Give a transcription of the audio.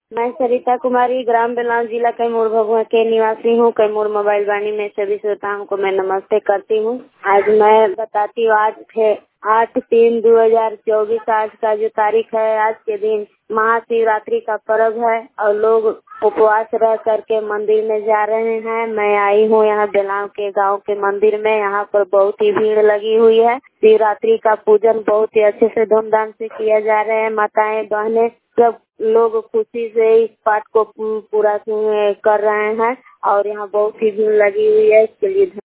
मैं सरिता कुमारी, ग्राम बेलाव, जिला कैमूर भभुआ के निवासी हूँ। कैमूर मोबाइल वाणी में सभी श्रोताओं को मैं नमस्ते करती हूँ। आज मैं बताती हूँ, आज है 8/3/2024। आज का जो तारीख है, आज के दिन महाशिवरात्रि का पर्व है और लोग उपवास रह करके मंदिर में जा रहे हैं। मैं आई हूँ यहाँ बेलाव के गांव के मंदिर में। यहाँ पर बहुत ही भीड़ लगी हुई है। शिवरात्रि का पूजन बहुत ही अच्छे से धूमधाम से किया जा रहा है। माताएं बहनें सब लोग खुशी से इस पाठ को पूरा कर रहे हैं और यहाँ बहुत ही भीड़ लगी हुई है। इसके लिए